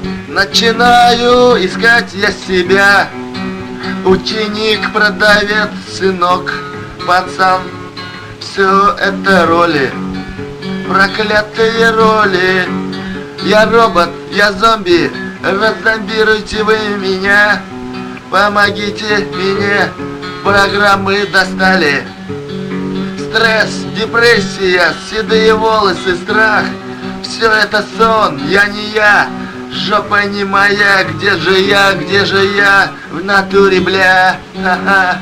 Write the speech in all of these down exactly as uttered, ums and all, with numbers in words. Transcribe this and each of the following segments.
Начинаю искать я себя. Ученик, продавец, сынок, пацан. Все это роли, проклятые роли. Я робот, я зомби, раззомбируйте вы меня. Помогите мне, программы достали. Стресс, депрессия, седые волосы, страх. Все это сон, я не я. Жопа не моя, где же я, где же я? В натуре, бля, ха-ха.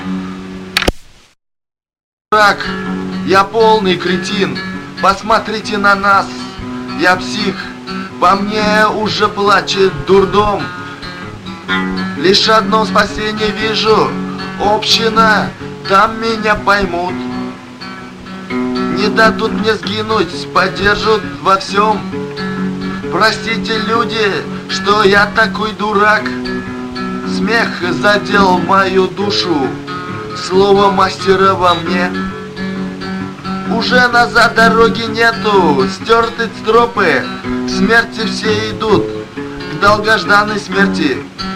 Дурак, я полный кретин. Посмотрите на нас, я псих. По мне уже плачет дурдом. Лишь одно спасение вижу. Община, там меня поймут. Не дадут мне сгинуть, поддержат во всем. Простите, люди, что я такой дурак. Смех задел мою душу. Слово мастера во мне. Уже назад дороги нету. Стерты стропы. К смерти все идут. К долгожданной смерти.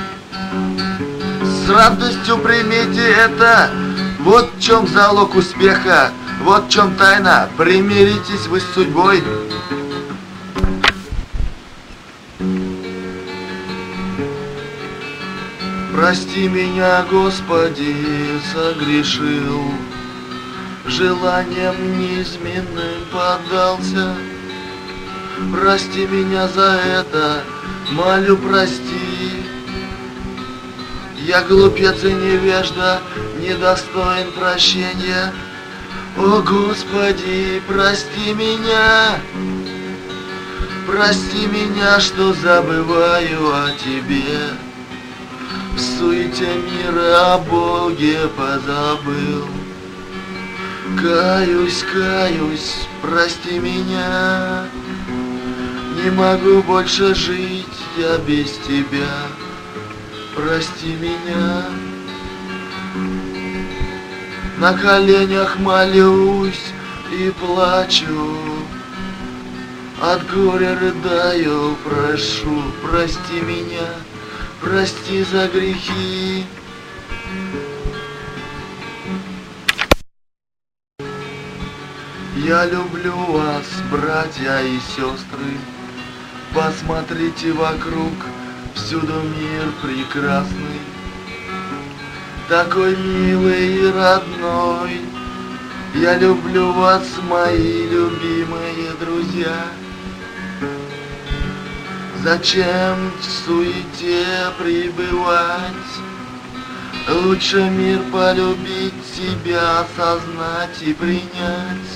С радостью примите это. Вот в чем залог успеха. Вот в чем тайна. Примиритесь вы с судьбой. Прости меня, Господи, согрешил, желанием неизменным поддался. Прости меня за это, молю, прости. Я глупец и невежда, недостоин прощения. О, Господи, прости меня. Прости меня, что забываю о Тебе. В суете мира о Боге позабыл. Каюсь, каюсь, прости меня. Не могу больше жить я без Тебя. Прости меня. На коленях молюсь и плачу. От горя рыдаю, прошу, прости меня. Прости за грехи. Я люблю вас, братья и сестры. Посмотрите вокруг, всюду мир прекрасный. Такой милый и родной. Я люблю вас, мои любимые друзья. Зачем в суете пребывать? Лучше мир полюбить, себя осознать и принять.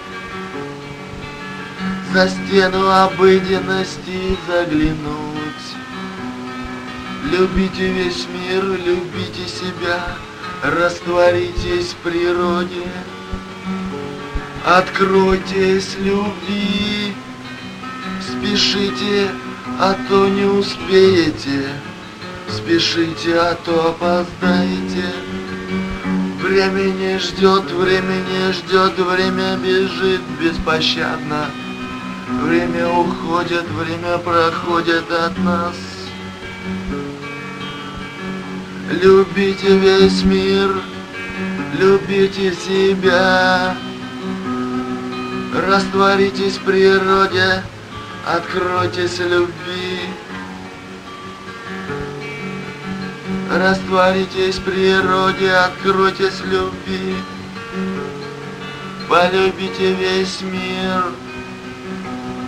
За стену обыденности заглянуть. Любите весь мир, любите себя, растворитесь в природе. Откройтесь любви, спешите, а то не успеете. Спешите, а то опоздаете. Время не ждет, время не ждет, время бежит беспощадно. Время уходит, время проходит от нас. Любите весь мир, любите себя. Растворитесь в природе, откройтесь любви. Растворитесь в природе, откройтесь любви. Полюбите весь мир.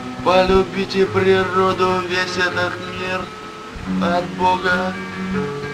Полюбите природу, весь этот мир от Бога.